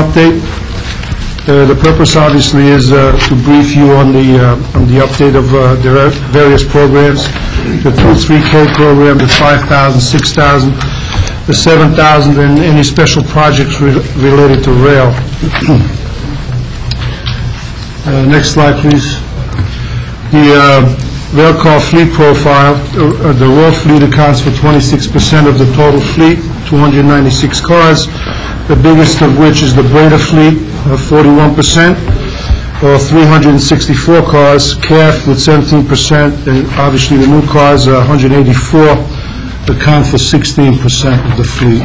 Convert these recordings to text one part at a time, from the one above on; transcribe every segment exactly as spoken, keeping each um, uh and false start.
update. Uh, the purpose, obviously, is uh, to brief you on the uh, on the update of uh, the various programs: the two three K program, the five thousand, six thousand, the seven thousand, and any special projects re related to rail. uh, next slide, please. The uh, rail car fleet profile. Uh, the raw fleet accounts for twenty-six percent of the total fleet, two hundred ninety-six cars, the biggest of which is the Breda fleet, uh, forty-one percent, or three hundred sixty-four cars, C A F with seventeen percent, and obviously the new cars, uh, one hundred eighty-four, account for sixteen percent of the fleet.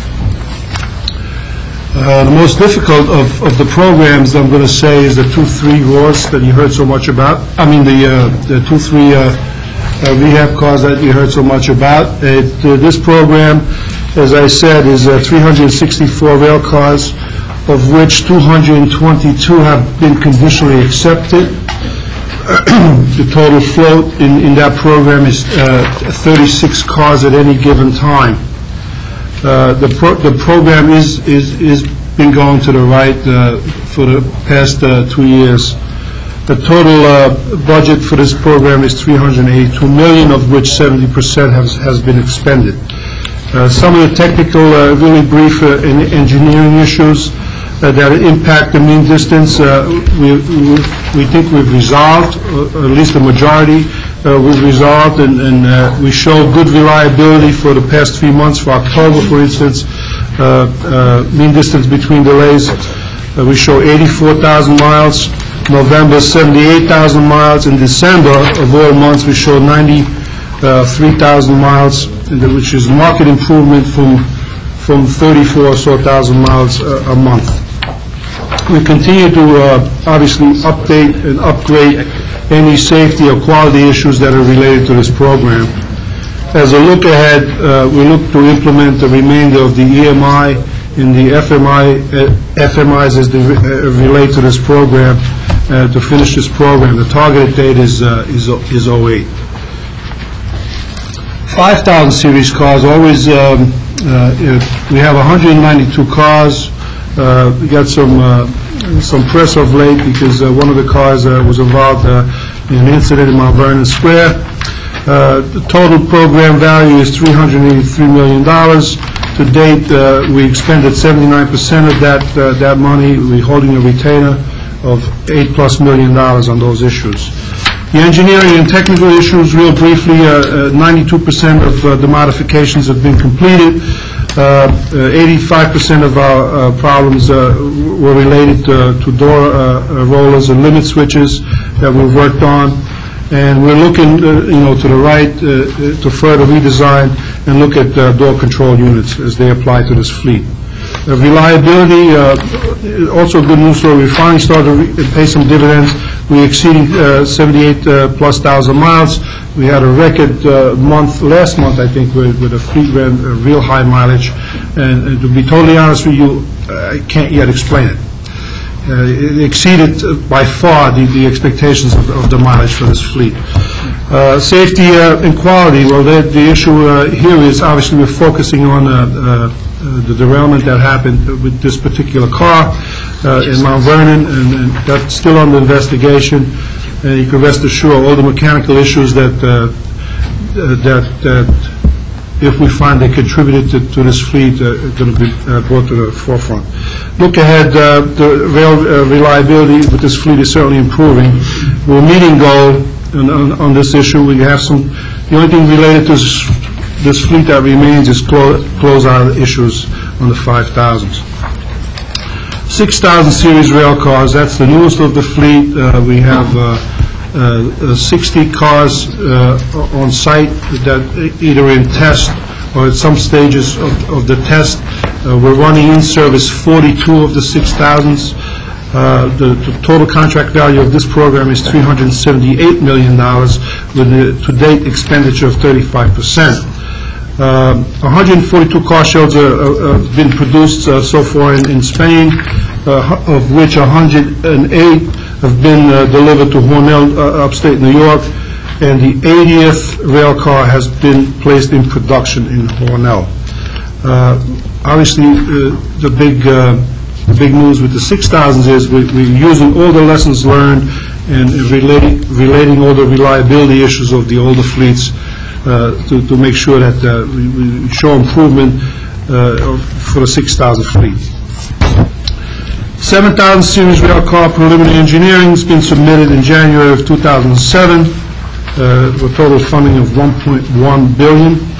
Uh, the most difficult of, of the programs, I'm going to say, is the two three RAWs that you heard so much about. I mean, the uh, the two three uh, uh, rehab cars that you heard so much about. It, uh, this program, as I said, is uh, three hundred sixty-four rail cars, of which two hundred twenty-two have been conditionally accepted. The total float in, in that program is uh, thirty-six cars at any given time. Uh, the, pro the program is, is, is been going to the right uh, for the past uh, two years. The total uh, budget for this program is three hundred eighty-two million dollars, of which seventy percent has, has been expended. Uh, some of the technical, uh, really brief uh, in engineering issues uh, that impact the mean distance, uh, we, we, we think we've resolved, uh, at least the majority. Uh, we've resolved, and, and uh, we show good reliability for the past three months. For October, for instance, uh, uh, mean distance between delays, uh, we show eighty-four thousand miles. November, seventy-eight thousand miles. In December, of all months, we show ninety-three thousand miles, which is market improvement from from thirty-four or so thousand miles uh, a month. We continue to uh, obviously update and upgrade any safety or quality issues that are related to this program. As a look ahead, uh, we look to implement the remainder of the E M I and the F M I, uh, F M Is as they re uh, relate to this program uh, to finish this program. The targeted date is uh, is is oh eight. five thousand series cars always. Um, uh, we have one hundred ninety-two cars. Uh, we got some. Uh, some press of late because uh, one of the cars uh, was involved uh, in an incident in Mount Vernon Square. Uh, the total program value is three hundred eighty-three million dollars. To date, uh, we expended seventy-nine percent of that uh, that money. We're holding a retainer of eight plus million dollars on those issues. The engineering and technical issues, real briefly, ninety-two percent uh, uh, of uh, the modifications have been completed. eighty-five percent uh, uh, of our uh, problems uh, were related uh, to door uh, rollers and limit switches that we've worked on, and we're looking, uh, you know, to the right uh, to further redesign and look at uh, door control units as they apply to this fleet. Uh, reliability, uh, also good news story. We finally started to pay some dividends. We exceeded uh, seventy-eight uh, plus thousand miles. We had a record uh, month last month, I think, with, with a fleet ran a real high mileage. And, and to be totally honest with you, I can't yet explain it. Uh, it exceeded uh, by far the, the expectations of, of the mileage for this fleet. Uh, safety uh, and quality. Well, the, the issue uh, here is obviously we're focusing on uh, uh, Uh, the derailment that happened with this particular car uh, in Mount Vernon, and, and that's still under investigation. And you can rest assured all the mechanical issues that uh, uh, that, that if we find they contributed to, to this fleet uh, are going to be uh, brought to the forefront. Look ahead, uh, the rail uh, reliability with this fleet is certainly improving. We're meeting goal on, on, on this issue. We have some. The only thing related to this This fleet that remains is clo close out issues on the five thousands. six thousand series rail cars, that's the newest of the fleet. Uh, we have uh, uh, sixty cars uh, on site that either in test or at some stages of, of the test. Uh, we're running in service forty-two of the six thousands. Uh, the, the total contract value of this program is three hundred seventy-eight million dollars with a to-date expenditure of thirty-five percent. Uh, one hundred forty-two car shells have uh, uh, been produced uh, so far in, in Spain, uh, of which one hundred eight have been uh, delivered to Hornell, uh, upstate New York, and the eightieth rail car has been placed in production in Hornell. Uh, obviously, uh, the big uh, the big news with the six thousands is we, we're using all the lessons learned and relating, relating all the reliability issues of the older fleets uh, to, to make sure that uh, we, we show improvement uh, for the six thousand fleet. seven thousand series rail car preliminary engineering has been submitted in January of two thousand seven uh, with total funding of one point one billion dollars.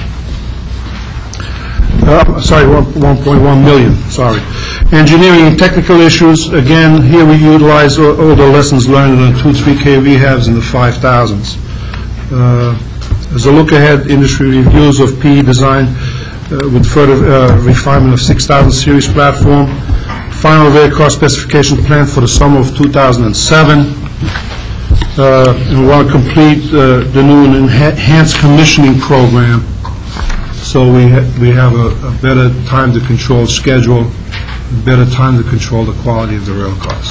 Uh, sorry, one point one million, sorry. Engineering and technical issues, again, here we utilize all, all the lessons learned on the two three K rehabs and the five thousands. Uh, as a look ahead, industry reviews of P E design uh, with further uh, refinement of six thousand series platform. Final rail car specification plan for the summer of two thousand seven. Uh, and we want to complete uh, the new and enhanced commissioning program. So we ha we have a, a better time to control schedule, better time to control the quality of the rail cars.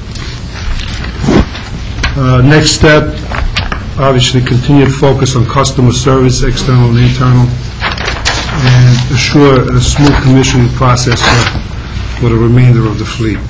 Uh, next step, obviously continued focus on customer service, external and internal, and assure a smooth commissioning process for, for the remainder of the fleet.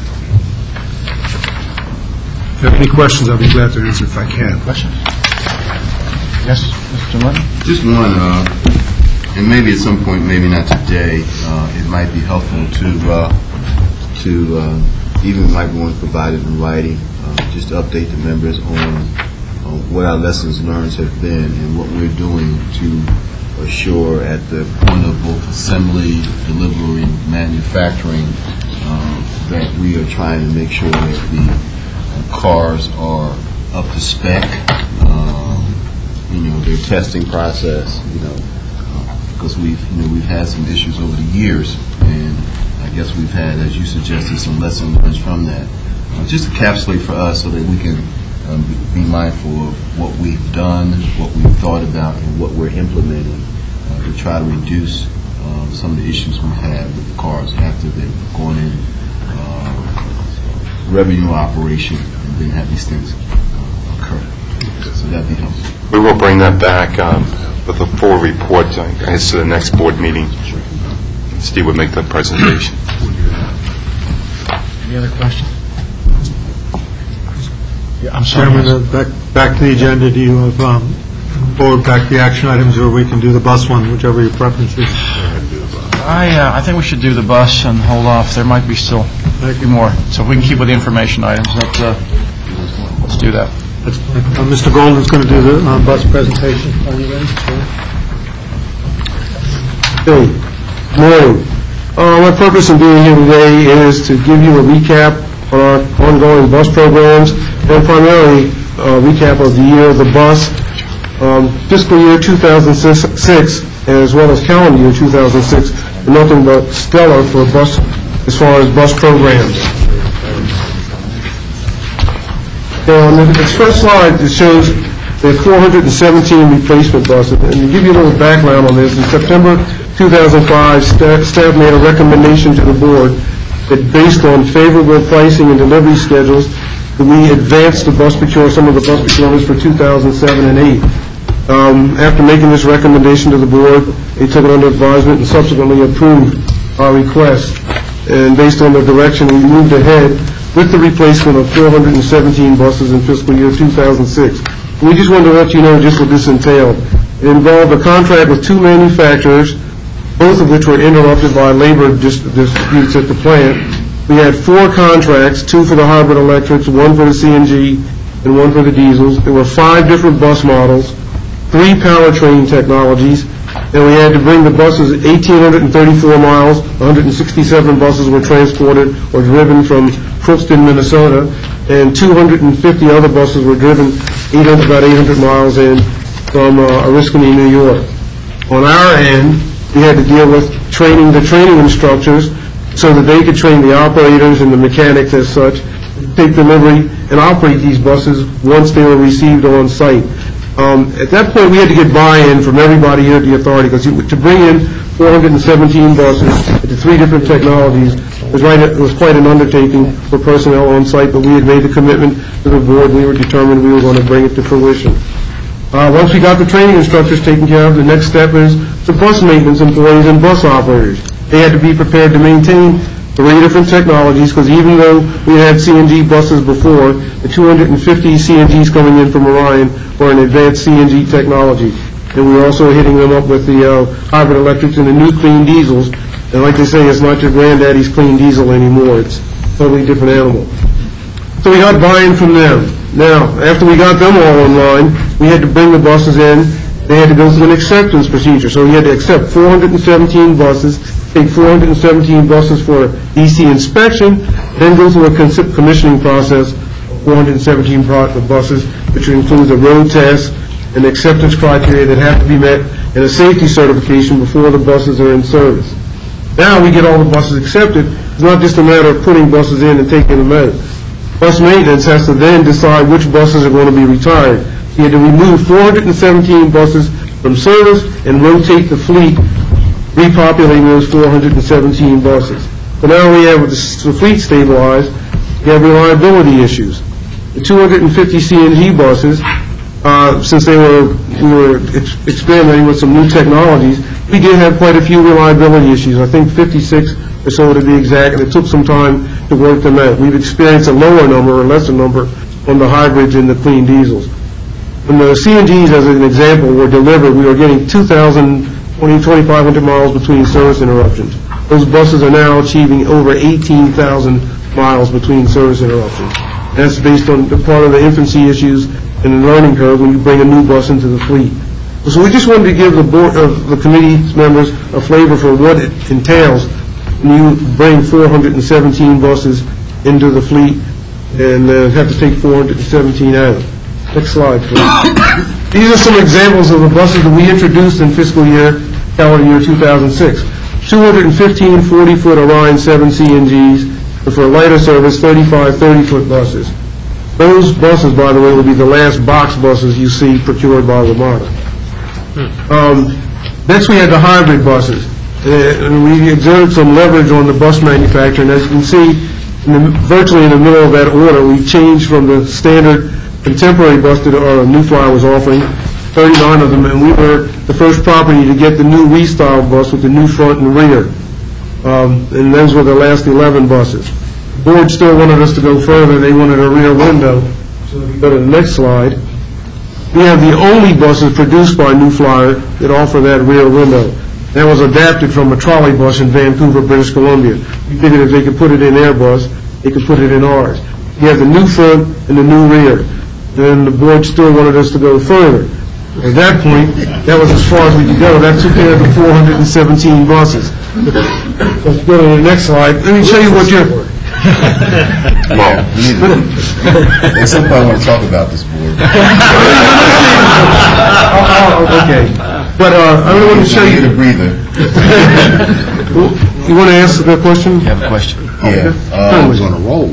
If you have any questions, I'll be glad to answer if I can. Questions? Yes, Mister Martin? Just one. Uh, And maybe at some point, maybe not today, uh, it might be helpful to, uh, to uh, even like one provided in writing, uh, just to update the members on uh, what our lessons learned have been and what we're doing to assure at the point of both assembly, delivery, manufacturing, uh, that we are trying to make sure that the uh, cars are up to spec, um, you know, their testing process, you know, because we've, you know, we've had some issues over the years, and I guess we've had, as you suggested, some lessons learned from that. Uh, just encapsulate for us so that we can um, be mindful of what we've done, what we've thought about, and what we're implementing uh, to try to reduce um, some of the issues we had with the cars after they've gone in uh, revenue operation and then have these things uh, occur. So that'd be helpful. We will bring that back um, with a full report, I guess, to the next board meeting. Steve would make that presentation. Any other questions? Yeah, I'm sorry. Chairman, uh, back, back to the agenda, do you have um, forward back the action items, or we can do the bus one, whichever your preference is? I, uh, I think we should do the bus and hold off. There might be still be more. So if we can keep with the information items, let's, uh, let's do that. Uh, Mister Golden's going to do the uh, bus presentation. Are you ready? Hey, good morning. Uh, my purpose in being here today is to give you a recap on our ongoing bus programs and primarily a recap of the year of the bus, um, fiscal year two thousand six, as well as calendar year two thousand six, and nothing but stellar for bus as far as bus programs. On this first slide, it shows the four hundred seventeen replacement buses. And to give you a little background on this, in September two thousand five, staff, staff made a recommendation to the board that based on favorable pricing and delivery schedules, that we advance the bus procurement, some of the bus procurements for two thousand seven and eight. Um, after making this recommendation to the board, they took it under advisement and subsequently approved our request. And based on the direction, we moved ahead with the replacement of four hundred seventeen buses in fiscal year two thousand six. We just wanted to let you know just what this entailed. It involved a contract with two manufacturers, both of which were interrupted by labor dis disputes at the plant. We had four contracts, two for the hybrid electrics, one for the C N G, and one for the diesels. There were five different bus models, three powertrain technologies, and we had to bring the buses one thousand eight hundred thirty-four miles. one hundred sixty-seven buses were transported or driven from Crookston, Minnesota, and two hundred fifty other buses were driven eight hundred, about eight hundred miles in from uh, Oriskany, New York. On our end, we had to deal with training the training instructors so that they could train the operators and the mechanics as such, take delivery and operate these buses once they were received on site. Um, at that point, we had to get buy-in from everybody here at the authority, because to bring in four hundred seventeen buses into three different technologies was, right, it was quite an undertaking for personnel on site, but we had made the commitment to the board, and we were determined we were going to bring it to fruition. Uh, once we got the training instructors taken care of, the next step is the bus maintenance employees and bus operators. They had to be prepared to maintain three different technologies, because even though we had C N G buses before, the two hundred fifty C N Gs coming in from Orion were an advanced C N G technology. And we're also hitting them up with the uh, hybrid electrics and the new clean diesels. And like they say, it's not your granddaddy's clean diesel anymore. It's a totally different animal. So we got buy-in from them. Now, after we got them all online, we had to bring the buses in. They had to go through an acceptance procedure. So we had to accept four hundred seventeen buses, take four hundred seventeen buses for D C inspection, then go through a cons- commissioning process of four hundred seventeen pro- buses, which includes a road test, and acceptance criteria that have to be met, and a safety certification before the buses are in service. Now we get all the buses accepted. It's not just a matter of putting buses in and taking them out. Bus maintenance has to then decide which buses are going to be retired. You had to remove four hundred seventeen buses from service and rotate the fleet, repopulating those four hundred seventeen buses. So now we have the fleet stabilized, we have reliability issues. The two hundred fifty C N G buses, uh, since they were, we were ex- experimenting with some new technologies, we did have quite a few reliability issues. I think fifty-six or so to be exact, and it took some time to work them out. We've experienced a lower number or lesser number on the hybrids and the clean diesels. When the C N Gs, as an example, were delivered, we were getting two thousand, twenty-five hundred miles between service interruptions. Those buses are now achieving over eighteen thousand miles between service interruptions. That's based on the part of the infancy issues and the learning curve when you bring a new bus into the fleet. So we just wanted to give the board, uh, the committee members a flavor for what it entails when you bring four hundred seventeen buses into the fleet and uh, have to take four hundred seventeen out. Next slide, please. These are some examples of the buses that we introduced in fiscal year, calendar year two thousand six. two hundred fifteen forty-foot Orion seven C N Gs, and for lighter service, thirty-five thirty-foot buses. Those buses, by the way, will be the last box buses you see procured by Ramada. Um, next, we had the hybrid buses. Uh, and we exerted some leverage on the bus manufacturer, and as you can see, in the, virtually in the middle of that order, we changed from the standard contemporary bus that our New Flyer was offering, thirty-nine of them, and we were the first property to get the new restyled bus with the new front and rear. Um, and those were the last eleven buses. The board still wanted us to go further. They wanted a rear window. So if you go to the next slide, we have the only buses produced by New Flyer that offer that rear window. That was adapted from a trolley bus in Vancouver, British Columbia. We figured if they could put it in their bus, they could put it in ours. You have the new front and the new rear. Then the board still wanted us to go further. At that point, that was as far as we could go. That took care of the four hundred seventeen buses. Let's go to the next slide. Let me show you what you're... Yeah, we need to, at some point I want to talk about this board. Oh, okay. But uh, I really want to show Get a you... breather. You want to ask the question? You have a question? Yeah. um, was on a roll.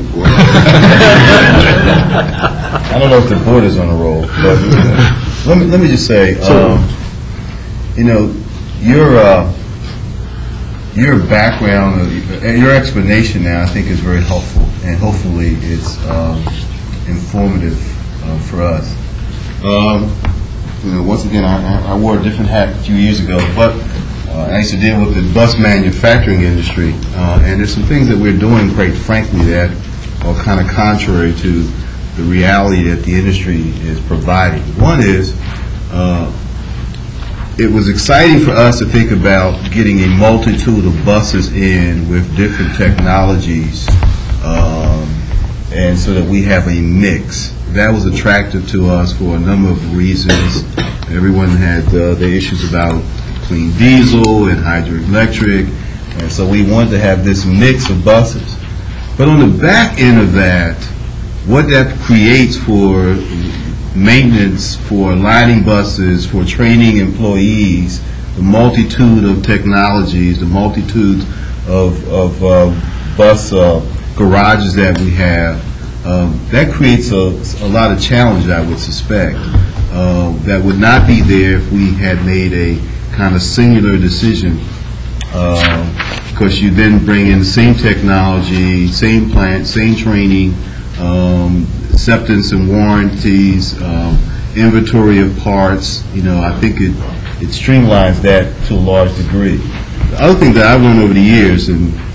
I don't know if the board is on a roll, but let me let me just say, um, you know, your uh, your background, uh, your explanation now, I think, is very helpful, and hopefully it's um, informative uh, for us. Um, you know, once again, I, I wore a different hat a few years ago, but uh, I used to deal with the bus manufacturing industry, uh, and there's some things that we're doing, quite frankly, that are kind of contrary to the reality that the industry is providing. One is, uh, it was exciting for us to think about getting a multitude of buses in with different technologies, um, and so that we have a mix. That was attractive to us for a number of reasons. Everyone had uh, their issues about clean diesel and hydroelectric, and so we wanted to have this mix of buses. But on the back end of that, what that creates for maintenance, for lining buses, for training employees, the multitude of technologies, the multitude of, of uh, bus uh, garages that we have, um, that creates a, a lot of challenge, I would suspect, uh, that would not be there if we had made a kind of singular decision, because uh, you then bring in the same technology, same plant, same training, um, acceptance and warranties, um, inventory of parts. You know, I think it, it streamlines that to a large degree. The other thing that I've learned over the years, and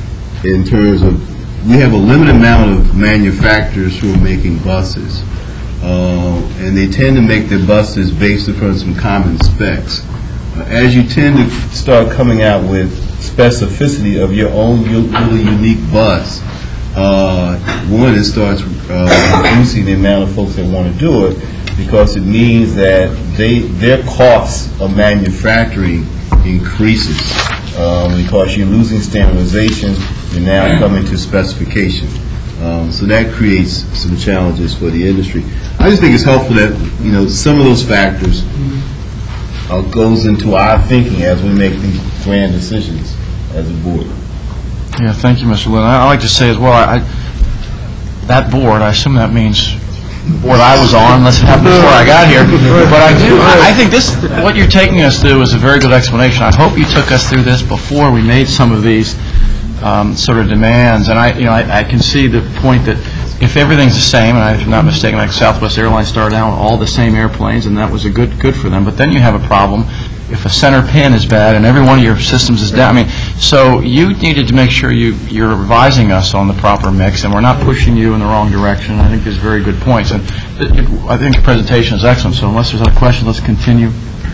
in terms of, we have a limited amount of manufacturers who are making buses. Uh, and they tend to make their buses based upon some common specs. Uh, as you tend to start coming out with specificity of your own u- really unique bus, uh, one, it starts uh, reducing the amount of folks that want to do it, because it means that they their costs of manufacturing increases, um, because you're losing standardization, you're now coming to specification. Um, so that creates some challenges for the industry. I just think it's helpful that, you know, some of those factors uh, goes into our thinking as we make these grand decisions as a board. Yeah, thank you, Mister Lynn. I- I'd like to say as well, I, that board, I assume that means the board I was on, unless it happened before I got here. But I do, I I think this, what you're taking us through is a very good explanation. I hope you took us through this before we made some of these um, sort of demands. And I, you know, I I can see the point that if everything's the same, and I'm not mistaken, like Southwest Airlines started out with all the same airplanes, and that was a good, good for them. But then you have a problem if a center pin is bad and every one of your systems is down. I mean, so you needed to make sure you, you're advising us on the proper mix, and we're not pushing you in the wrong direction. I think there's very good points. And it, it, I think your presentation is excellent, so unless there's other questions, let's continue,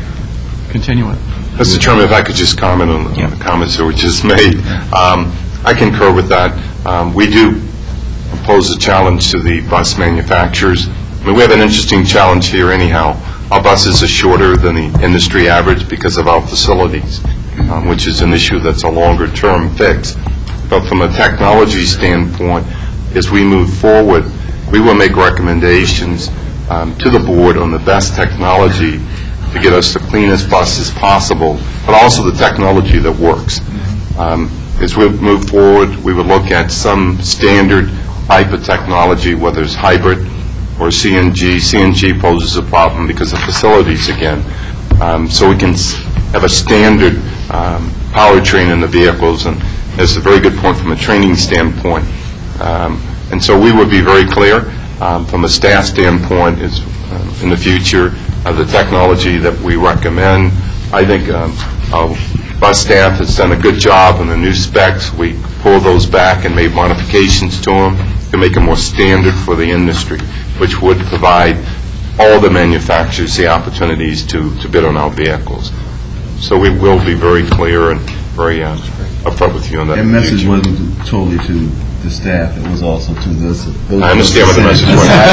continue it. Mister Chairman, if I could just comment on the, on the comments that were just made. Um, I concur with that. Um, we do pose a challenge to the bus manufacturers. I mean, we have an interesting challenge here anyhow. Our buses are shorter than the industry average because of our facilities, um, which is an issue that's a longer-term fix. But from a technology standpoint, as we move forward, we will make recommendations um, to the board on the best technology to get us the cleanest buses possible, but also the technology that works. Um, as we move forward, we would look at some standard type of technology, whether it's hybrid or C N G. C N G poses a problem because of facilities again. Um, so we can s- have a standard um, powertrain in the vehicles, and there's a very good point from a training standpoint. Um, and so we would be very clear um, from a staff standpoint is uh, in the future uh, the technology that we recommend. I think um, our bus staff has done a good job on the new specs. We pulled those back and made modifications to them to make them more standard for the industry, which would provide all the manufacturers the opportunities to, to bid on our vehicles. So we will be very clear and very uh, upfront with you on that. That in the message future. wasn't totally to the staff, it was also to this. I understand what the message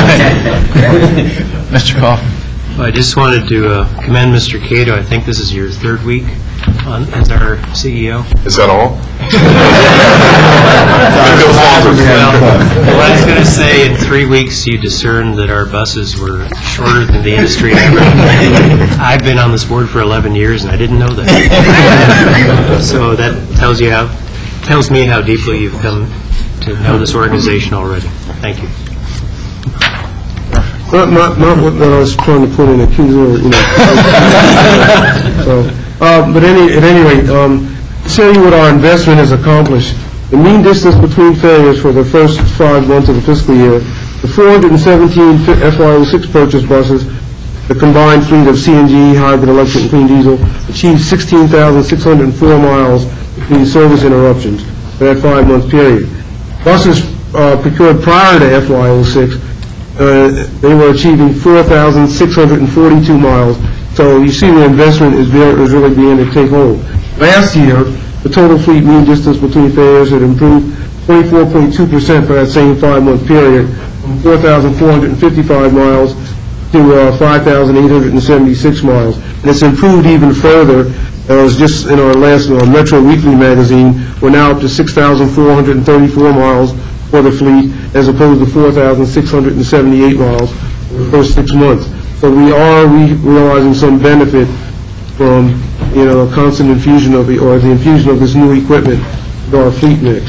was. Mister Kaufman. I just wanted to uh, commend Mister Cato. I think this is your third week on, as our C E O. Is that all? Well, I was going to say, in three weeks, you discerned that our buses were shorter than the industry average. I've been on this board for eleven years, and I didn't know that. So that tells you how, tells me how deeply you've come to know this organization already. Thank you. Not, not, not what that I was trying to put in a accuser, you know. So, uh, but any, at any rate, um, to tell you what our investment has accomplished. The mean distance between failures for the first five months of the fiscal year, the four hundred seventeen F Y oh six purchase buses, the combined fleet of C N G, hybrid, electric, and clean diesel, achieved sixteen thousand six hundred four miles between service interruptions for that five-month period. Buses uh, procured prior to F Y oh six, Uh, they were achieving four thousand six hundred forty-two miles. So you see the investment is, very, is really beginning to take hold. Last year, the total fleet mean distance between failures had improved twenty-four point two percent for that same five-month period, from four thousand four hundred fifty-five miles to uh, five thousand eight hundred seventy-six miles. And it's improved even further. Uh, it was just in our last uh, Metro Weekly magazine, we're now up to six thousand four hundred thirty-four miles for the fleet, as opposed to four thousand six hundred seventy-eight miles for the first six months. So we are re- realizing some benefit from, you know, a constant infusion of the, or the infusion of this new equipment to our fleet mix.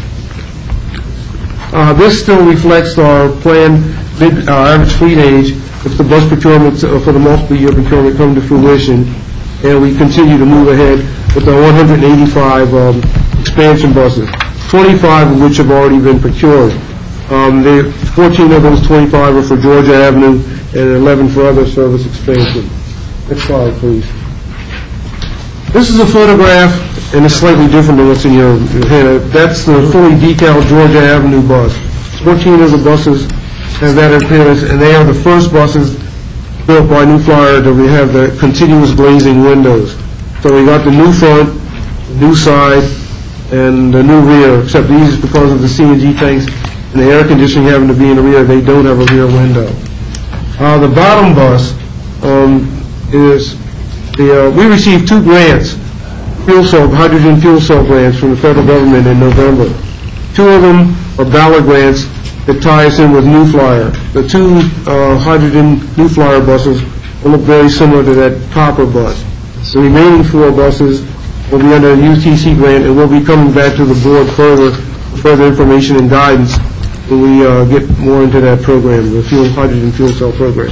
Uh, this still reflects our planned mid, uh, average fleet age if the bus procurement uh, for the multiple year procurement come to fruition, and we continue to move ahead with our one hundred eighty-five um, expansion buses, twenty-five of which have already been procured. Um, the fourteen of those twenty-five are for Georgia Avenue and eleven for other service expansion. Next slide, please. This is a photograph and it's slightly different than what's in your your hand. That's the fully decaled Georgia Avenue bus. fourteen of the buses have that appearance, and they are the first buses built by New Flyer that we have the continuous glazing windows. So we got the new front, new side, and the new rear, except these, because of the C N G tanks and the air conditioning having to be in the rear, they don't have a rear window. Uh, the bottom bus um, is, the, uh, we received two grants, fuel cell, hydrogen fuel cell grants from the federal government in November. Two of them are Ballard grants that tie us in with New Flyer. The two uh, hydrogen New Flyer buses will look very similar to that copper bus. The remaining four buses will be under a U T C grant, and we'll be coming back to the board further, further information and guidance when we uh, get more into that program, the fuel, hydrogen fuel cell program.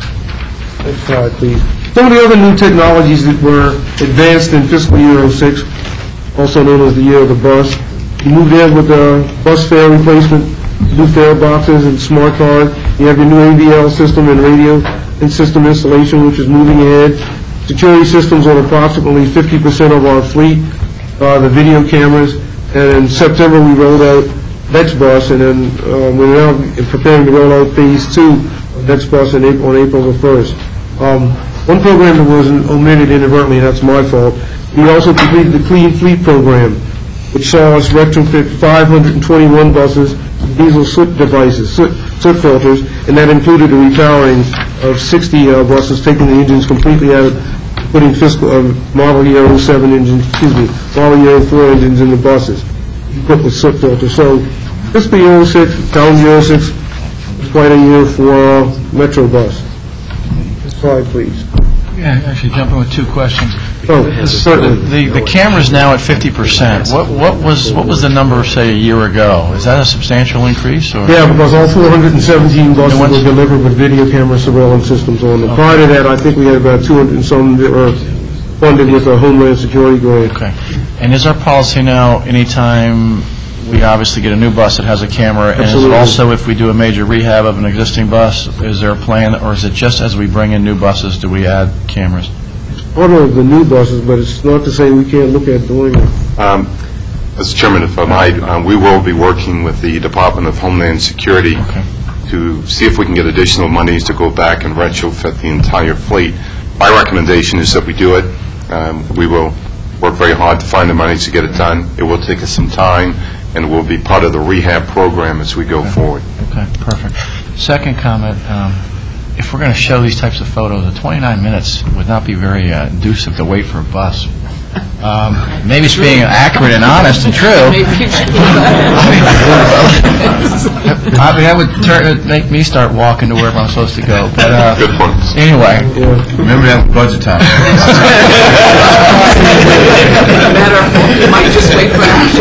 Next slide, please. Some of the other new technologies that were advanced in fiscal year oh six, also known as the year of the bus. You moved in with the bus fare replacement, new fare boxes and smart card. You have your new A V L system and radio and system installation, which is moving ahead. Security systems on approximately fifty percent of our fleet, uh, the video cameras, and in September we rolled out NextBus, and then uh, we're now preparing to roll out phase two of NextBus in April, on April the first. Um, one program that was omitted inadvertently, and that's my fault, we also completed the Clean Fleet program, which saw us retrofit five hundred twenty-one buses with diesel soot devices, soot, soot filters, and that included the repowering of sixty uh, buses, taking the engines completely out, putting fiscal uh, model year oh seven engines, excuse me, model year oh four engines in the buses, equipped with soot filters. So fiscal year oh six, calendar year oh six, was quite a year for uh, Metro Bus. Next slide, please. Yeah, actually jump in with two questions. Oh, certainly. The, the camera's now at fifty percent. What, what was, what was the number, say, a year ago? Is that a substantial increase, or? Yeah, because all four hundred seventeen buses And what's- were delivered with video camera surveillance systems on them. Prior to that, I think we had about two hundred and some that were funded with a Homeland Security grant. Okay. And is our policy now, anytime we obviously get a new bus that has a camera, and is it Absolutely. also if we do a major rehab of an existing bus, is there a plan, or is it just as we bring in new buses, do we add cameras? Part of the new buses, but it's not to say we can't look at doing it. Um, Mister Chairman, if I might, uh, we will be working with the Department of Homeland Security Okay. to see if we can get additional monies to go back and retrofit the entire fleet. My recommendation is that we do it. Um, We will work very hard to find the monies to get it done. It will take us some time, and it will be part of the rehab program as we go forward. Okay, perfect. Second comment, um, if we're going to show these types of photos, the twenty-nine minutes would not be very uh, inducive to wait for a bus. Um, Maybe it's being accurate and honest and true. I mean, that would turn, make me start walking to wherever I'm supposed to go, but uh, Good point. anyway. Remember that with budget time. Matter of fact, you might just wait for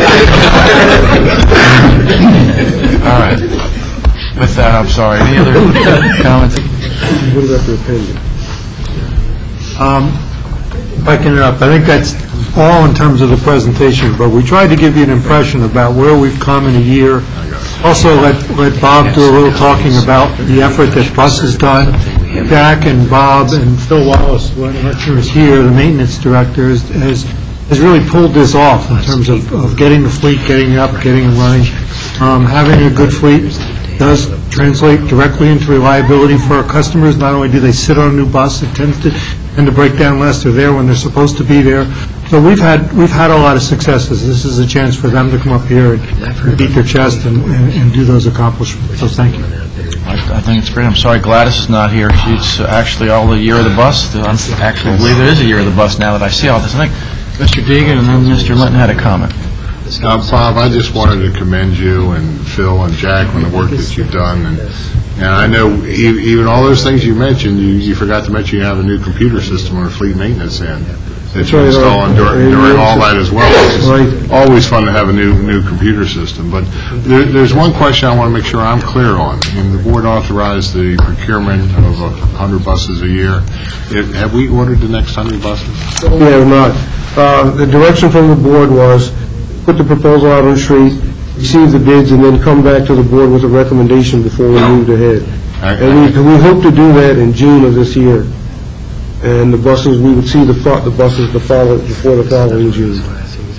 All right. With that, I'm sorry. Any other comments? What about the opinion? Um, If I can interrupt, I think that's all in terms of the presentation, but we tried to give you an impression about where we've come in a year. Also, let let Bob do a little talking about the effort that Bus has done. Jack and Bob and Phil Wallace, when Archer is here, the maintenance director, has- has has really pulled this off in terms of of getting the fleet, getting it up, getting it running. Um, Having a good fleet does translate directly into reliability for our customers. Not only do they sit on a new bus, it tends to tend to break down less. They're there when they're supposed to be there. So we've had we've had a lot of successes. This is a chance for them to come up here and and beat their chest and, and, and do those accomplishments. So thank you. I I think it's great. I'm sorry Gladys is not here. She's actually all the year of the bus. I actually believe there is a year of the bus now that I see all this. I think Mister Deegan and then Mister Linton had a comment. Uh, Bob, I just wanted to commend you and Phil and Jack on the work that you've done. And and I know e- even all those things you mentioned, you you forgot to mention you have a new computer system on fleet maintenance end that you're right, installing uh, during during all that as well. It's Right. always fun to have a new new computer system. But there, there's one question I want to make sure I'm clear on. And the board authorized the procurement of a hundred buses a year. It- Have we ordered the next hundred buses? We have not. Uh, The direction from the board was put the proposal out on the street, receive the bids, and then come back to the board with a recommendation before we moved ahead. And we we hope to do that in June of this year. And the buses, we would see the fo- the buses the follow, before the following June.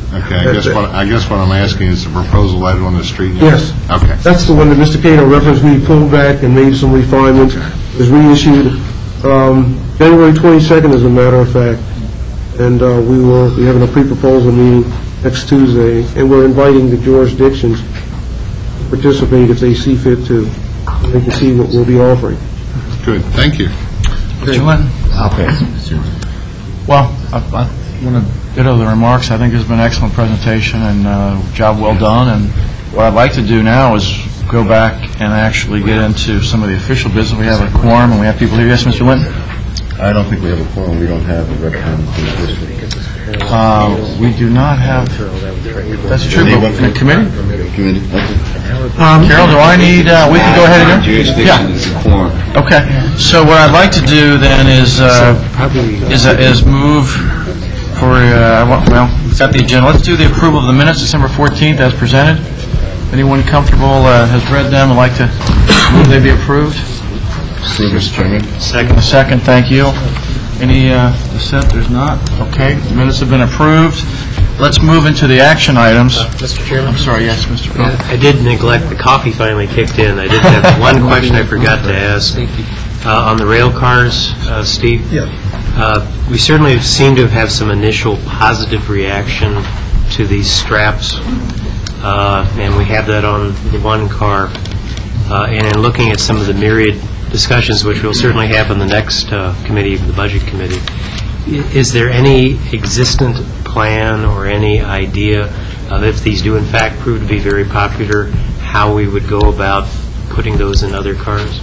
Okay, I guess what, I guess what I'm asking is the proposal letter on the street? Yes. Okay. That's the one that Mister Cato referenced. We pulled back and made some refinements. It was reissued um, January twenty-second, as a matter of fact. And uh, we will be having a pre-proposal meeting next Tuesday, and we're inviting the jurisdictions to participate if they see fit to. They can see what we'll be offering. Good, thank you. Mister Linton? I'll pass. Well, I, I want to ditto the remarks. I think there's been an excellent presentation and uh, job well done. And what I'd like to do now is go back and actually get into some of the official business. We have a quorum and we have people here. Yes, Mister Linton? I don't think we have a quorum. We don't have a representative from the district. Uh, we do not have. That's true. But in the committee? Committee, okay. Um, Carol, do I need? Uh, we can go ahead and. Jurisdiction is a quorum. Okay. So what I'd like to do then is uh, is uh, is move for uh, well, set the agenda. Let's do the approval of the minutes, December fourteenth, as presented. Anyone comfortable uh, has read them and like to move they be approved? Approve, Mister Chairman. Second. A second. Thank you. Any uh, dissent? There's not. Okay. The minutes have been approved. Let's move into the action items. Uh, Mister Chairman? I'm sorry. Yes, Mister Coe. I did neglect, the coffee finally kicked in. I did have one question I forgot to ask. Uh, on the rail cars, uh, Steve? Yeah. Uh, we certainly seem to have some initial positive reaction to these straps, uh, and we have that on the one car. Uh, and in looking at some of the myriad discussions, which we'll certainly have in the next uh, committee, the Budget Committee, i- is there any existent plan or any idea of if these do in fact prove to be very popular, how we would go about putting those in other cars?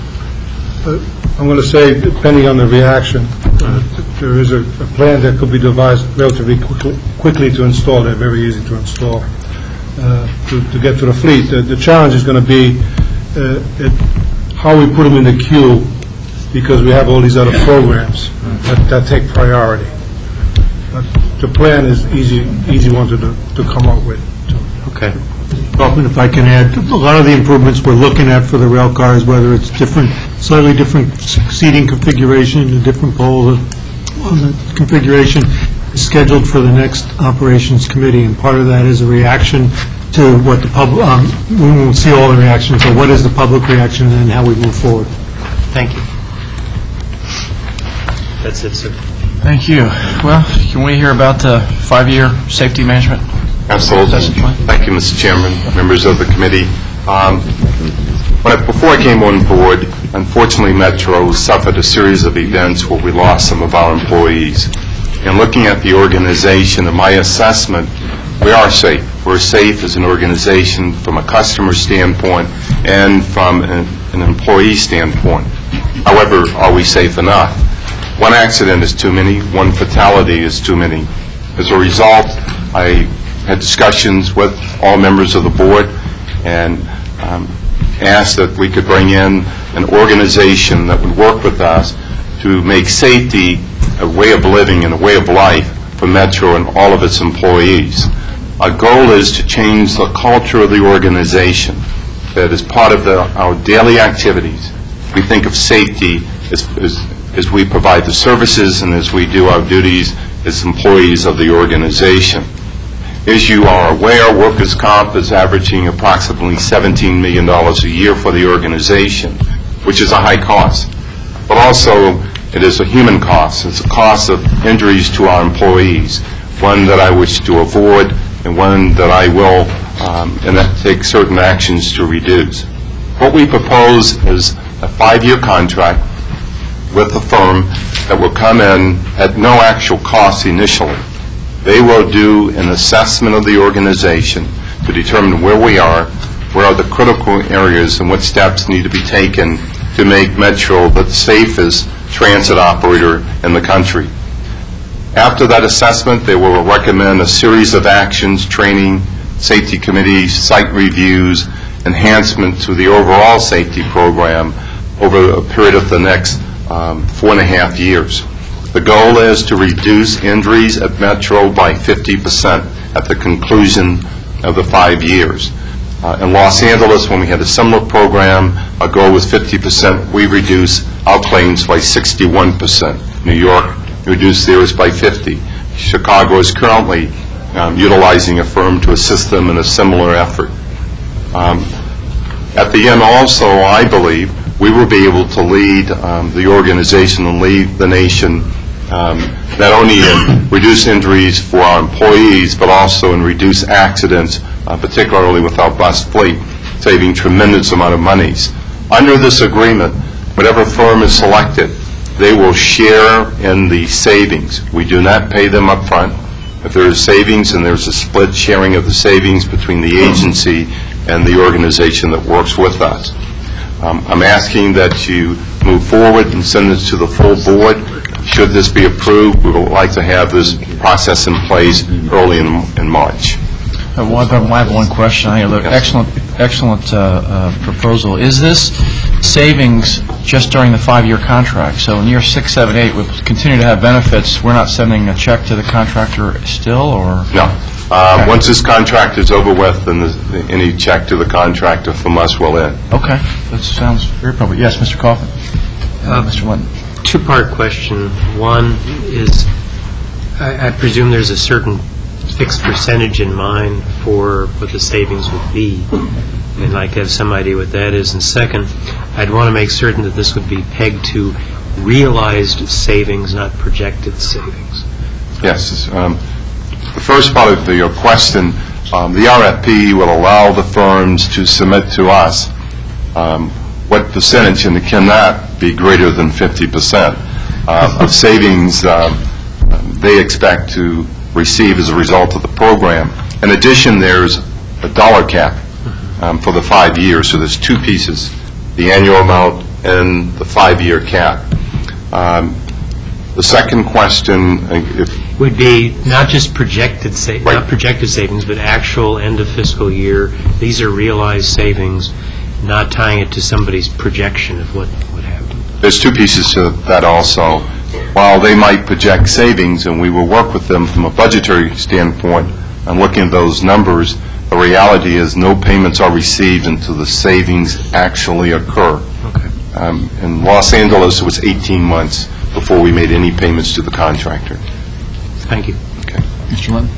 I'm going to say, depending on the reaction, uh, there is a a plan that could be devised relatively quickly quickly to install. They're very easy to install, uh, to to get to the fleet. The the challenge is going to be uh, it- how we put them in the queue, because we have all these other programs that that take priority. But the plan is easy, easy one to do- to come up with. Okay. Kaufman, if I can add, a lot of the improvements we're looking at for the rail cars, whether it's different, slightly different seating configuration, a different pole on the configuration, is scheduled for the next operations committee, and part of that is a reaction to what the public, um, we won't see all the reactions, so what is the public reaction and then how we move forward. Thank you. That's it, sir. Thank you. Well, can we hear about the five-year safety management? Absolutely. Thank you, Mister Chairman, members of the committee. Um, when I- Before I came on board, unfortunately, Metro suffered a series of events where we lost some of our employees. And looking at the organization, in my assessment, we are safe. We're safe as an organization from a customer standpoint and from an an employee standpoint. However, are we safe enough? One accident is too many. One fatality is too many. As a result, I had discussions with all members of the board and um, asked that we could bring in an organization that would work with us to make safety a way of living and a way of life for Metro and all of its employees. Our goal is to change the culture of the organization, that as part of the, our daily activities, we think of safety as, as, as we provide the services and as we do our duties as employees of the organization. As you are aware, workers' comp is averaging approximately seventeen million dollars a year for the organization, which is a high cost. But also, it is a human cost. It's a cost of injuries to our employees, one that I wish to avoid and one that I will um, and that take certain actions to reduce. What we propose is a five-year contract with a firm that will come in at no actual cost initially. They will do an assessment of the organization to determine where we are, where are the critical areas, and what steps need to be taken to make Metro the safest transit operator in the country. After that assessment, they will recommend a series of actions, training, safety committees, site reviews, enhancement to the overall safety program over a period of the next um, four and a half years. The goal is to reduce injuries at Metro by fifty percent at the conclusion of the five years. Uh, in Los Angeles, when we had a similar program, our goal was fifty percent. We reduced our claims by sixty-one percent. New York reduced theirs by fifty. Chicago is currently um, utilizing a firm to assist them in a similar effort. Um, At the end also, I believe, we will be able to lead um, the organization and lead the nation um, not only in reduce injuries for our employees, but also in reduce accidents, uh, particularly with our bus fleet, saving tremendous amount of monies. Under this agreement, whatever firm is selected, they will share in the savings. We do not pay them up front. If there is savings, and there's a split sharing of the savings between the agency and the organization that works with us. Um, I'm asking that you move forward and send this to the full board. Should this be approved, we would like to have this process in place early in, in March. Uh, one, I have one question. I look, excellent, excellent uh, uh, proposal. Is this savings just during the five-year contract? So in year six, seven, eight, we'll continue to have benefits. We're not sending a check to the contractor still, or? No. Uh, Once this contract is over with, then the- any check to the contractor from us will end. Okay, that sounds very appropriate. Yes, Mister Kaufman? Uh, Mister Linton? Two-part question. One is, I I presume there's a certain fixed percentage in mind for what the savings would be, and I'd like to have some idea what that is. And second, I'd want to make certain that this would be pegged to realized savings, not projected savings. Yes. um, The first part of your question, um, the R F P will allow the firms to submit to us um, what percentage, and it cannot be greater than fifty percent uh, of savings um, they expect to receive as a result of the program. In addition, there's a dollar cap um, for the five years, so there's two pieces, the annual amount and the five-year cap. Um, The second question, uh, if Would be not just projected, sa- Right. not projected savings, but actual end of fiscal year. These are realized savings, not tying it to somebody's projection of what would happen. there's two pieces to that also. While they might project savings, and we will work with them from a budgetary standpoint on looking at those numbers, the reality is no payments are received until the savings actually occur. Okay. Um, In Los Angeles, it was eighteen months before we made any payments to the contractor. Thank you. Okay. Mister Linton?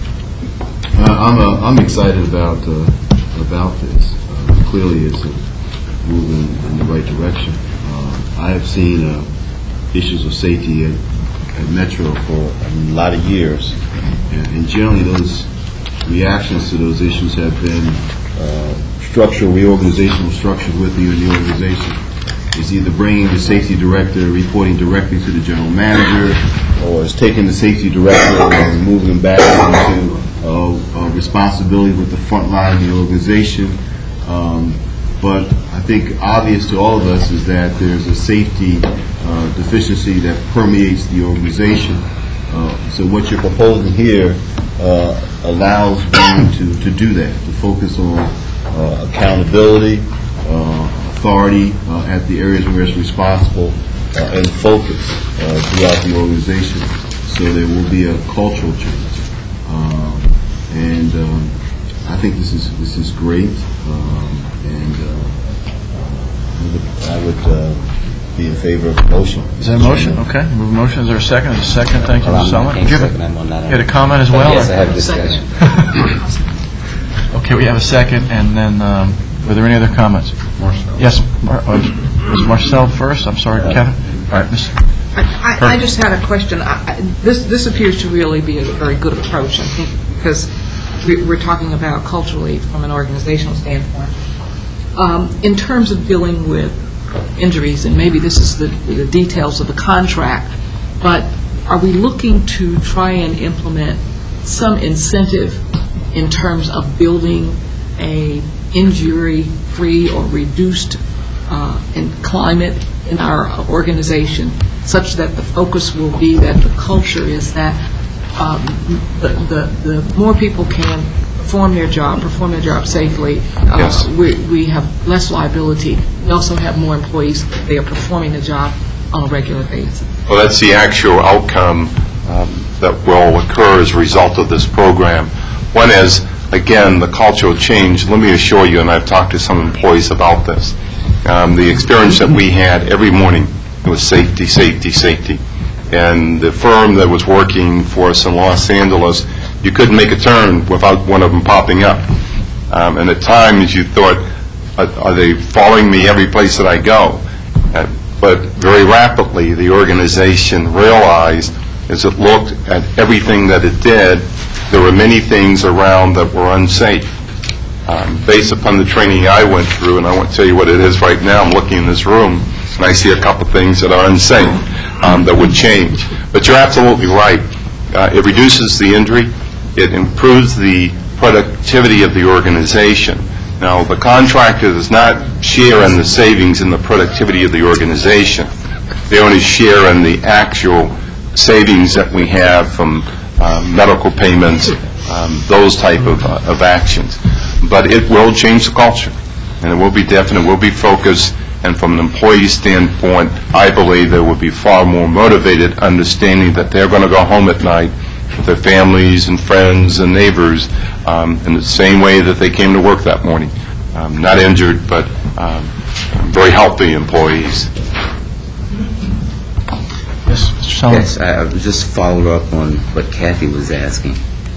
Uh, I'm, uh, I'm excited about, uh, about this. Uh, Clearly, it's a move in, in the right direction. Uh, I have seen uh, issues of safety at, at Metro for a lot of years, and, and generally those reactions to those issues have been uh, structural, reorganizational structure within the organization. It's either bringing the safety director, reporting directly to the general manager, or it's taking the safety director and moving them back into uh, uh, responsibility with the front line of the organization. Um, but I think obvious to all of us is that there's a safety uh, deficiency that permeates the organization. Uh, so what you're proposing here uh, allows one to, to do that, to focus on uh, accountability, uh, authority uh, at the areas where it's responsible, uh, and focus uh, throughout the organization. So there will be a cultural change. Um, and um, I think this is this is great. Um, and uh, I would, I would uh, be in favor of the motion. Is there a motion? Okay, move a motion. Is there a second? Is there a second? Thank you, Mister Sullivan. Can't You have second, I'm on that. a- you had a comment as well? Yes, I or- have a discussion. Okay, we have a second, and then, um, were there any other comments? Marcel. Yes, Mar- uh, was Marcel first? I'm sorry, Kevin? All right, Mister I, I I just had a question. I- I- This, this appears to really be a very good approach, I think, because we- we're talking about culturally from an organizational standpoint. Um, In terms of dealing with injuries, and maybe this is the, the details of the contract, but are we looking to try and implement some incentive in terms of building a injury-free or reduced uh, in climate in our organization, such that the focus will be that the culture is that um, the, the, the more people can perform their job, perform their job safely, uh, Yes. we, we have less liability. We also have more employees. They are performing the job on a regular basis. Well, that's the actual outcome um, that will occur as a result of this program. One is, again, the cultural change. Let me assure you, and I've talked to some employees about this, um, the experience that we had every morning, it was safety, safety, safety. And the firm that was working for us in Los Angeles you couldn't make a turn without one of them popping up. Um, and at times you thought, are, are they following me every place that I go? Uh, but very rapidly the organization realized, as it looked at everything that it did, there were many things around that were unsafe. Um, based upon the training I went through, and I won't tell you what it is right now, I'm looking in this room, and I see a couple things that are unsafe um, that would change. But you're absolutely right. Uh, it reduces the injury. It improves the productivity of the organization. Now, the contractor does not share in the savings and the productivity of the organization. They only share in the actual savings that we have from uh, medical payments, um, those type of, uh, of actions. But it will change the culture, and it will be definite, it will be focused, and from an employee standpoint, I believe they will be far more motivated, understanding that they're going to go home at night with their families and friends and neighbors um, in the same way that they came to work that morning. Um, not injured, but um, very healthy employees. Yes, Mister Sullivan? Yes, I I just followed up on what Kathy was asking.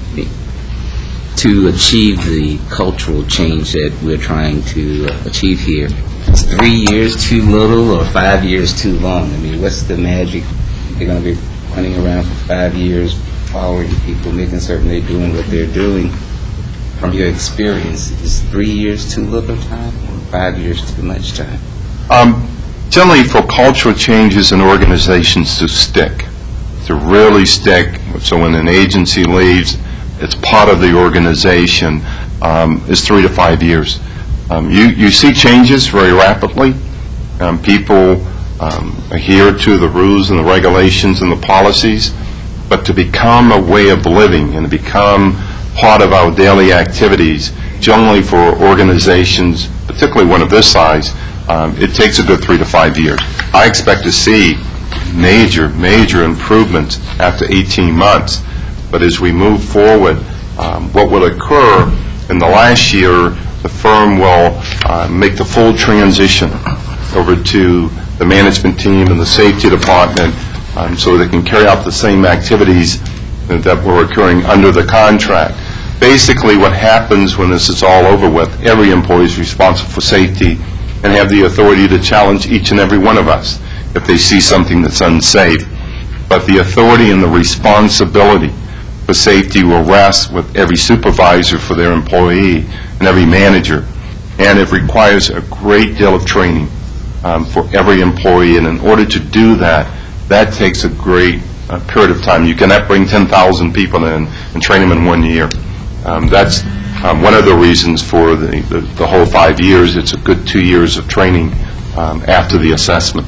To achieve the cultural change that we're trying to uh, achieve here, is three years too little or five years too long? I mean, what's the magic? They're going to be running around for five years following people, making certain they're doing what they're doing. From your experience, is three years too little time or five years too much time? Um, generally, for cultural changes in organizations to stick, to really stick, so when an agency leaves, it's part of the organization, um, is three to five years. Um, you, you see changes very rapidly. Um, people um, adhere to the rules and the regulations and the policies, but to become a way of living and to become part of our daily activities, generally for organizations, particularly one of this size, um, it takes a good three to five years. I expect to see major, major improvements after eighteen months. But as we move forward, um, what will occur in the last year, the firm will uh, make the full transition over to the management team and the safety department um, so they can carry out the same activities that were occurring under the contract. Basically, what happens when this is all over with, every employee is responsible for safety and have the authority to challenge each and every one of us if they see something that's unsafe. But the authority and the responsibility for safety will rest with every supervisor for their employee and every manager. And it requires a great deal of training um, for every employee. And in order to do that, that takes a great uh, period of time. You cannot bring ten thousand people in and train them in one year. Um, that's um, one of the reasons for the, the, the whole five years. It's a good two years of training um, after the assessment.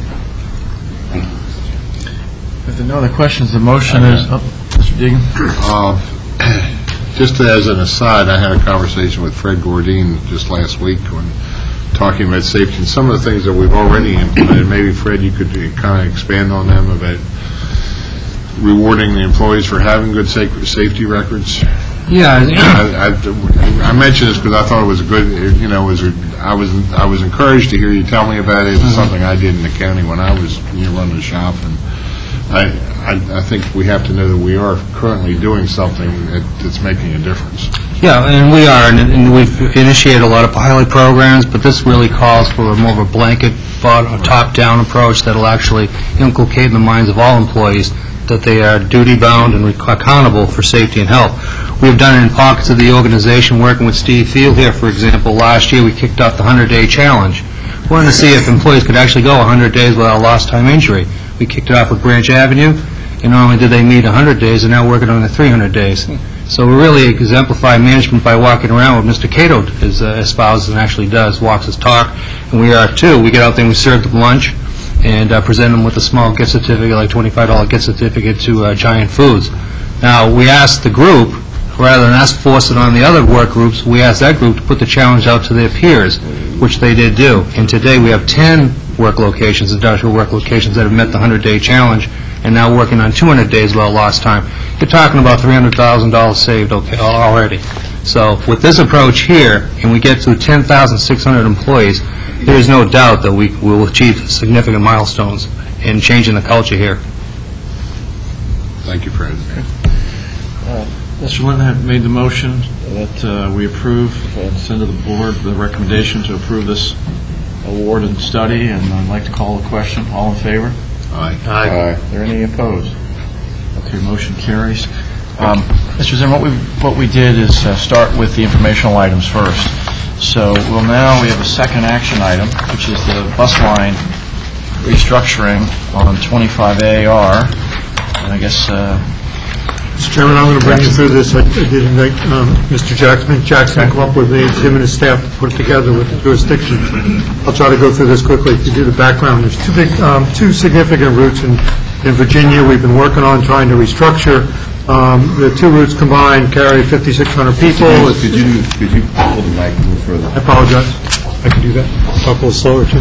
If there are no other questions, the motion is, oh, Mister Deegan. Uh, Just as an aside, I had a conversation with Fred Gordine just last week when talking about safety and some of the things that we've already implemented. Maybe, Fred, you could kind of expand on them about rewarding the employees for having good sa- safety records. Yeah, I, I, I mentioned this because I thought it was a good, you know, was I was I was encouraged to hear you tell me about it. It's mm-hmm. something I did in the county when I was you know, running the shop, and I, I I think we have to know that we are currently doing something that, that's making a difference. Yeah, and we are, and, and we've initiated a lot of pilot programs, but this really calls for more of a blanket, bottom, top-down approach that will actually inculcate in the minds of all employees that they are duty-bound and rec- accountable for safety and health. We've done it in pockets of the organization, working with Steve Field here, for example. Last year, we kicked off the hundred-day challenge. We wanted to see if employees could actually go one hundred days without a lost-time injury. We kicked it off with Branch Avenue, and not only did they meet one hundred days, they're now working on the three hundred days. So we really exemplify management by walking around what Mister Cato is, uh, espouses and actually does, walks his talk, and we are too. We get out there and we serve them lunch and uh, present them with a small gift certificate, like twenty-five dollar gift certificate to uh, Giant Foods. Now, we asked the group, rather than us force it on the other work groups, we asked that group to put the challenge out to their peers, which they did do. And today we have ten work locations, industrial work locations, that have met the hundred-day challenge and now working on two hundred days without lost time. You're talking about three hundred thousand dollars saved okay, already. So with this approach here, and we get to ten thousand six hundred employees, there is no doubt that we will achieve significant milestones in changing the culture here. Thank you, Fred. Mister Linton had made the motion that uh, we approve, uh, send to the board the recommendation to approve this award and study, and I'd like to call the question. All in favor? Aye. Aye. Are there any opposed? Okay, motion carries. Um, Mister Zimmer, what we, what we did is uh, start with the informational items first. So we'll now, we have a second action item, which is the bus line restructuring on twenty-five A R. And I guess, uh, Mister Chairman, I'm going to bring you through this. I I did invite um, Mister Jackson. Jackson come up with me, him and his staff to put it together with the jurisdiction. I'll try to go through this quickly to do the background. There's two big, um, two significant routes in, in Virginia we've been working on trying to restructure. Um, The two routes combined carry fifty-six hundred people. It's- Could you, could you pull the mic a little further? I apologize. I can do that. Talk a little slower, too.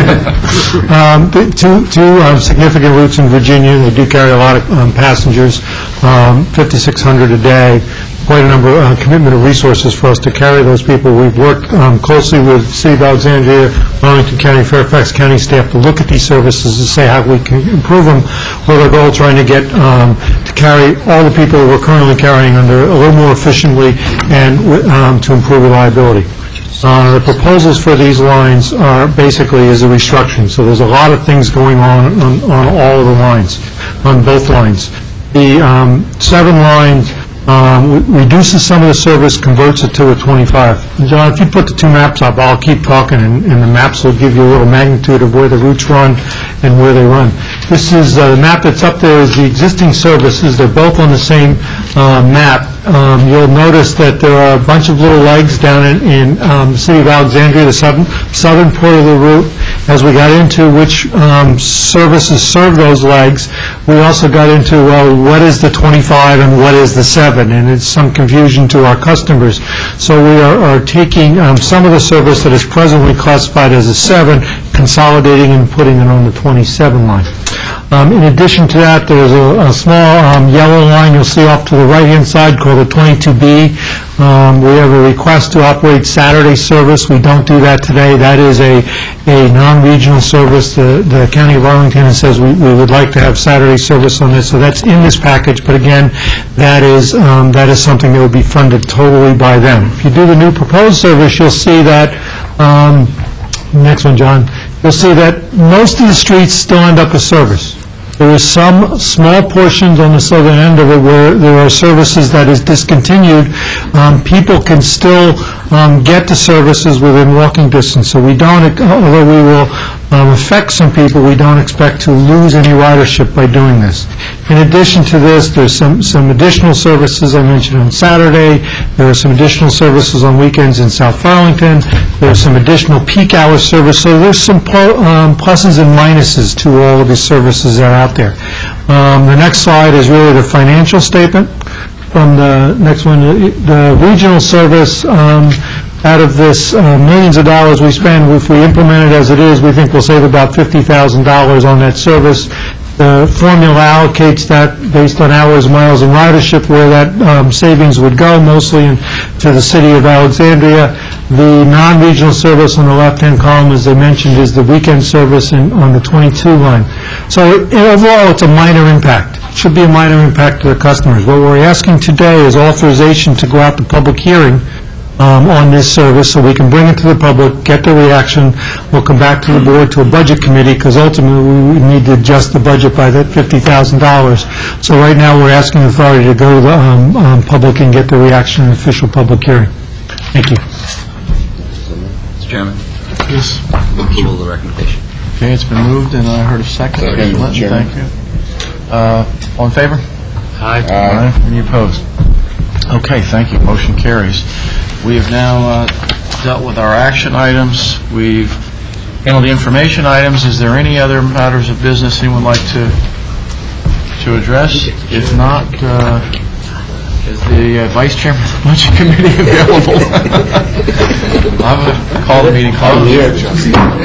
Um, the Two two um, significant routes in Virginia. They do carry a lot of um, passengers, um, fifty-six hundred a day. Quite a number, uh, commitment of resources for us to carry those people. We've worked um, closely with City of Alexandria, Arlington County, Fairfax County staff to look at these services to say how we can improve them, with our goal trying to get um, to carry all the people we're currently carrying under a little more efficiently and um, to improve reliability. Uh, The proposals for these lines are basically is a restructuring, so there's a lot of things going on on on all of the lines, on both lines. The um, seven lines um, re- reduces some of the service, converts it to a twenty-five. And John, if you put the two maps up, I'll keep talking, and and the maps will give you a little magnitude of where the routes run and where they run. This is, uh, the map that's up there is the existing services. They're both on the same uh, map. Um, You'll notice that there are a bunch of little legs down in, in um, the city of Alexandria, the southern, southern part of the route. As we got into which um, services serve those legs, we also got into, well, what is the twenty-five and what is the seven? And it's some confusion to our customers. So we are, are taking um, some of the service that is presently classified as a seven, consolidating and putting it on the twenty-seven line. Um, In addition to that, there's a a small um, yellow line you'll see off to the right-hand side called the twenty-two B. Um, We have a request to operate Saturday service. We don't do that today. That is a a non-regional service. The the County of Arlington says we we would like to have Saturday service on this, so that's in this package. But again, that is um, that is something that would be funded totally by them. If you do the new proposed service, you'll see that, um, next one, John, you'll see that most of the streets still end up with service. There is some small portions on the southern end of it where there are services that is discontinued. Um, People can still um, get the services within walking distance, so we don't, although we will um, affect some people, we don't expect to lose any ridership by doing this. In addition to this, there's some some additional services I mentioned on Saturday. There are some additional services on weekends in South Arlington. There's some additional peak hour service, so there's some po- um, pluses and minuses to all of these services that are out there. Um, The next slide is really the financial statement. From the next one, the the regional service, um, out of this uh, millions of dollars we spend, if we implement it as it is, we think we'll save about fifty thousand dollars on that service. The formula allocates that based on hours, miles, and ridership, where that um, savings would go, mostly in- to the city of Alexandria. The non-regional service on the left-hand column, as I mentioned, is the weekend service in- on the twenty-two line. So it- overall, it's a minor impact. It should be a minor impact to the customers. What we're asking today is authorization to go out to public hearing um, on this service, so we can bring it to the public, get the reaction. We'll come back to the board, to a budget committee, because ultimately we need to adjust the budget by that fifty thousand dollars. So right now, we're asking the authority to go to the um, um, public and get the reaction in official public hearing. Thank you. Mister Chairman, Yes. approval of the recommendation. Okay, it's been moved, and I heard a second. Second, Mister Linton, Chairman. thank you. Uh, All in favor? Aye. Aye. Any opposed? Okay, thank you. Motion carries. We have now uh, dealt with our action items. We've handled the information items. Is there any other matters of business anyone would like to to address? If not, uh, is the uh, Vice Chairman of the Budget Committee available? I'm going to call the meeting closed.